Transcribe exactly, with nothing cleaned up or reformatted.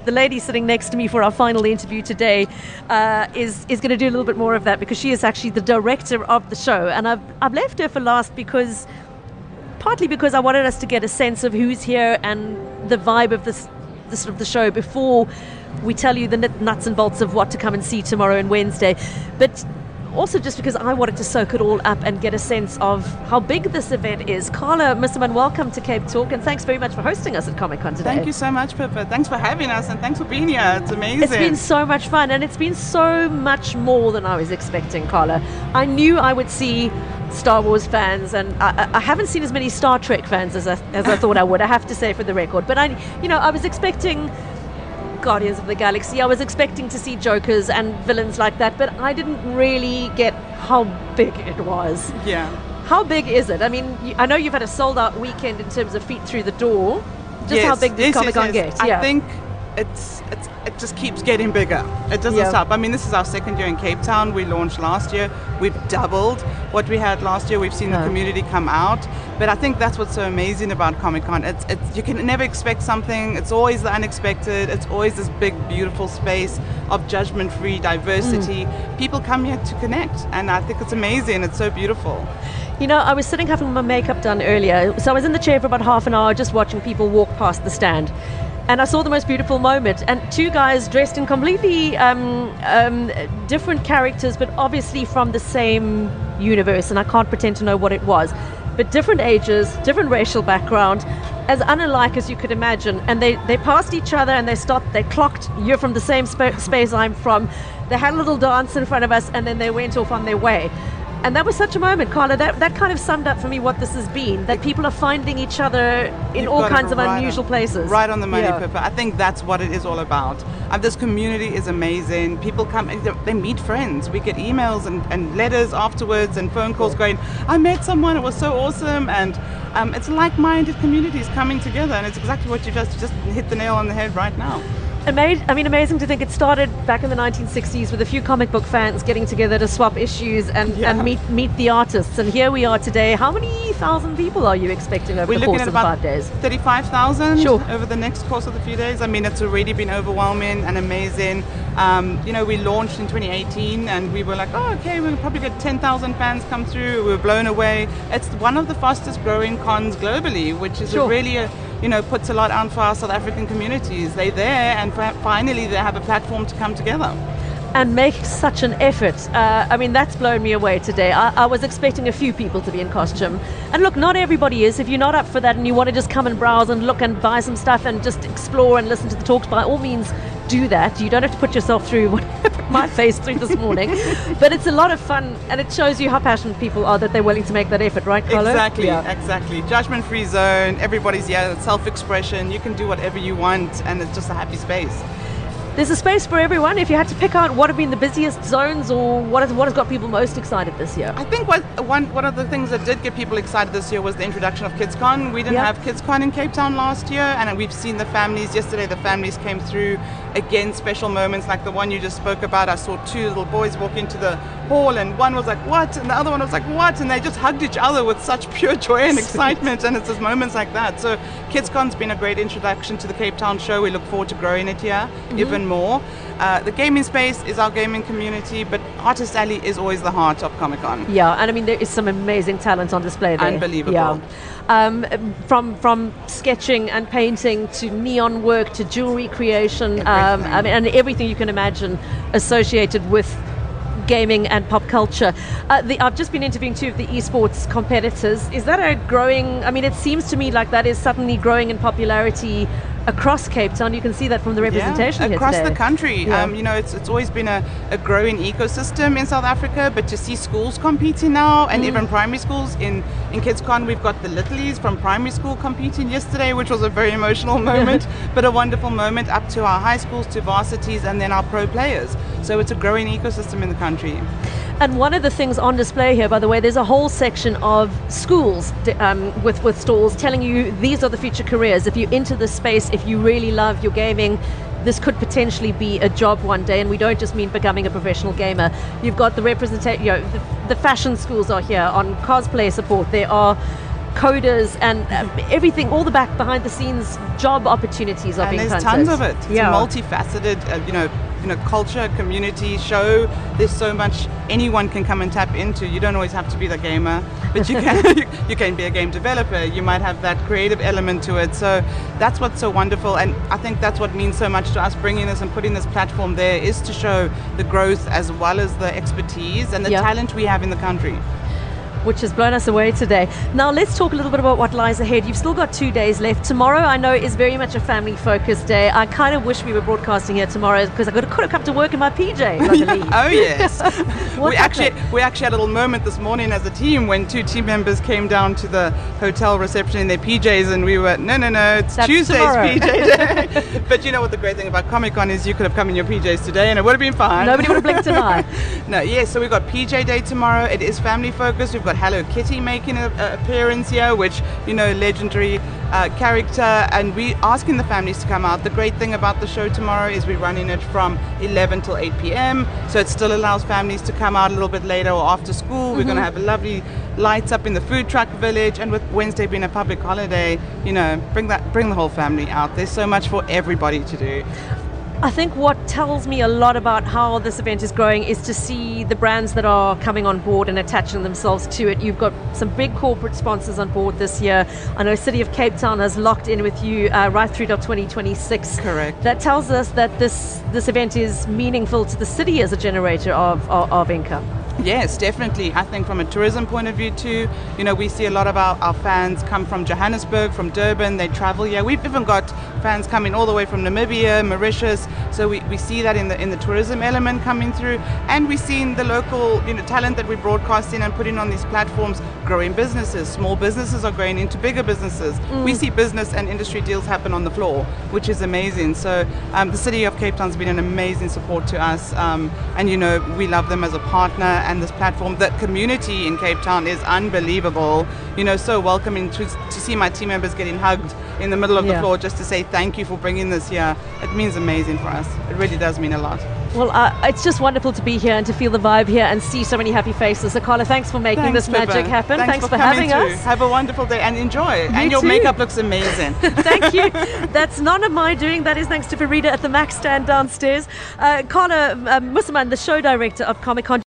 The lady sitting next to me for our final interview today uh, is is going to do a little bit more of that because she is actually the director of the show, and I've I've left her for last because partly because I wanted us to get a sense of who's here and the vibe of this, this sort of the show before we tell you the nuts and bolts of what to come and see tomorrow and Wednesday, but also just because I wanted to soak it all up and get a sense of how big this event is. Carla Misserman, welcome to Cape Talk, and thanks very much for hosting us at Comic-Con today. Thank you so much, Pippa. Thanks for having us, and thanks for being here. It's amazing. It's been so much fun, and it's been so much more than I was expecting, Carla. I knew I would see Star Wars fans, and I, I haven't seen as many Star Trek fans as I, as I thought I would, I have to say, for the record. But, I, you know, I was expecting Guardians of the Galaxy. I was expecting to see Jokers and villains like that, but I didn't really get how big it was. Yeah. How big is it? I mean, I know you've had a sold-out weekend in terms of feet through the door. Just yes. how big does yes, Comic-Con yes, yes. get? Yeah. I think it's, it's it just keeps getting bigger. It doesn't yeah. stop. I mean, this is our second year in Cape Town. We launched last year. We've doubled what we had last year. We've seen no. the community come out. But I think that's what's so amazing about Comic-Con. It's, it's, you can never expect something. It's always the unexpected. It's always this big, beautiful space of judgment-free diversity. Mm. People come here to connect, and I think it's amazing. It's so beautiful. You know, I was sitting having my makeup done earlier, so I was in the chair for about half an hour just watching people walk past the stand. And I saw the most beautiful moment, and two guys dressed in completely um, um, different characters, but obviously from the same universe, and I can't pretend to know what it was. But different ages, different racial background, as unalike as you could imagine. And they, they passed each other and they stopped, they clocked, you're from the same sp- space I'm from. They had a little dance in front of us, and then they went off on their way. And that was such a moment, Carla. That, that kind of summed up for me what this has been, that people are finding each other in You've all kinds of right unusual on, places. Right on the money, yeah. Pippa. I think that's what it is all about. And this community is amazing. People come, they meet friends. We get emails and, and letters afterwards and phone calls going, I met someone, it was so awesome. And um, it's like-minded communities coming together. And it's exactly what you just, just hit the nail on the head right now. Amazing, I mean, amazing to think it started back in the nineteen sixties with a few comic book fans getting together to swap issues and, yeah. and meet meet the artists. And here we are today. How many thousand people are you expecting over We're the looking course at of about five days? thirty-five thousand sure. over the next course of the few days. I mean, it's already been overwhelming and amazing. Um, you know, we launched in twenty eighteen and we were like, oh, okay, we'll probably get ten thousand fans come through. We were blown away. It's one of the fastest growing cons globally, which is sure. a really a, you know, puts a lot on for our South African communities. They're there, and finally they have a platform to come together. And make such an effort. Uh, I mean, that's blown me away today. I, I was expecting a few people to be in costume. And look, not everybody is. If you're not up for that and you want to just come and browse and look and buy some stuff and just explore and listen to the talks, by all means, do that. You don't have to put yourself through what I put my face through this morning. But it's a lot of fun, and it shows you how passionate people are that they're willing to make that effort, right, Carlo? Exactly, yeah. exactly. Judgment-free zone, everybody's here, self-expression, you can do whatever you want, and it's just a happy space. There's a space for everyone. If you had to pick out what have been the busiest zones or what has, what has got people most excited this year? I think what, one, one of the things that did get people excited this year was the introduction of KidsCon. We didn't yep. have KidsCon in Cape Town last year, and we've seen the families. Yesterday the families came through. Again, special moments like the one you just spoke about. I saw two little boys walk into the hall, and one was like, what? And the other one was like, what? And they just hugged each other with such pure joy and excitement, and it's just moments like that. So KidsCon's been a great introduction to the Cape Town show. We look forward to growing it here mm-hmm. even more. Uh, the gaming space is our gaming community, but Artist Alley is always the heart of Comic-Con. Yeah, and I mean, there is some amazing talent on display there. Unbelievable. Yeah. Um, from from sketching and painting to neon work to jewelry creation, um, I mean, and everything you can imagine associated with gaming and pop culture. Uh, the, I've just been interviewing two of the esports competitors. Is that a growing, I mean, it seems to me like that is suddenly growing in popularity across Cape Town. You can see that from the representation yeah, here across today. the country. Yeah. Um, you know, it's it's always been a, a growing ecosystem in South Africa, but to see schools competing now, and mm. even primary schools, in, in KidsCon we've got the Littlies from primary school competing yesterday, which was a very emotional moment, but a wonderful moment, up to our high schools, to varsities, and then our pro players. So it's a growing ecosystem in the country. And one of the things on display here, by the way, there's a whole section of schools um, with, with stalls telling you these are the future careers. If you're into this space, if you really love your gaming, this could potentially be a job one day, and we don't just mean becoming a professional gamer. You've got the representation, you know, the, the fashion schools are here on cosplay support. There are coders and uh, everything, all the back behind the scenes job opportunities are And being there's punted. tons of it. It's Yeah. a multifaceted, uh, you know, you know, culture, community, show. There's so much anyone can come and tap into. You don't always have to be the gamer, but you can you, you can be a game developer. You might have that creative element to it. So that's what's so wonderful, and I think that's what means so much to us bringing this and putting this platform there, is to show the growth as well as the expertise and the Yeah. talent we have in the country. Which has blown us away today. Now let's talk a little bit about what lies ahead. You've still got two days left. Tomorrow, I know, is very much a family-focused day. I kind of wish we were broadcasting here tomorrow because I could have come to work in my P Js, I believe. Oh yes. What's we actually happening? we actually had a little moment this morning as a team when two team members came down to the hotel reception in their P Js, and we were no no no it's That's Tuesday's tomorrow. P J day. But you know what the great thing about Comic Con is, you could have come in your P Js today and it would have been fine. Nobody would have blinked an eye. No, yes, so we've got P J Day tomorrow. It is family focused. We've got Hello Kitty making an appearance here, which, you know, legendary uh, character, and we asking the families to come out. The great thing about the show tomorrow is we're running it from eleven till eight p.m, so it still allows families to come out a little bit later or after school. We're Mm-hmm. going to have lovely lights up in the food truck village, and with Wednesday being a public holiday, you know, bring that bring the whole family out. There's so much for everybody to do. I think what tells me a lot about how this event is growing is to see the brands that are coming on board and attaching themselves to it. You've got some big corporate sponsors on board this year. I know City of Cape Town has locked in with you uh, right through to twenty twenty-six. Correct. That tells us that this this event is meaningful to the city as a generator of, of, of income. Yes, definitely. I think from a tourism point of view too, you know, we see a lot of our, our fans come from Johannesburg, from Durban, they travel here. We've even got fans coming all the way from Namibia, Mauritius, so we, we see that in the in the tourism element coming through, and we've seen the local, you know, talent that we're broadcasting and putting on these platforms growing businesses. Small businesses are growing into bigger businesses. Mm. We see business and industry deals happen on the floor, which is amazing. So um, the City of Cape Town's been an amazing support to us, um, and you know, we love them as a partner. And this platform, the community in Cape Town is unbelievable, you know, so welcoming. To, to see my team members getting hugged in the middle of Yeah. the floor just to say thank you for bringing this here, it means amazing for us. It really does mean a lot. Well, uh, it's just wonderful to be here and to feel the vibe here and see so many happy faces. So Carla, thanks for making Thanks, this magic Pippa. happen. Thanks, Thanks for, for coming having through. us. Have a wonderful day and enjoy. and your too. makeup looks amazing. Thank you. That's none of my doing. That is thanks to Farida at the Mac stand downstairs. Uh, Carla uh, Musselman, the show director of Comic Con.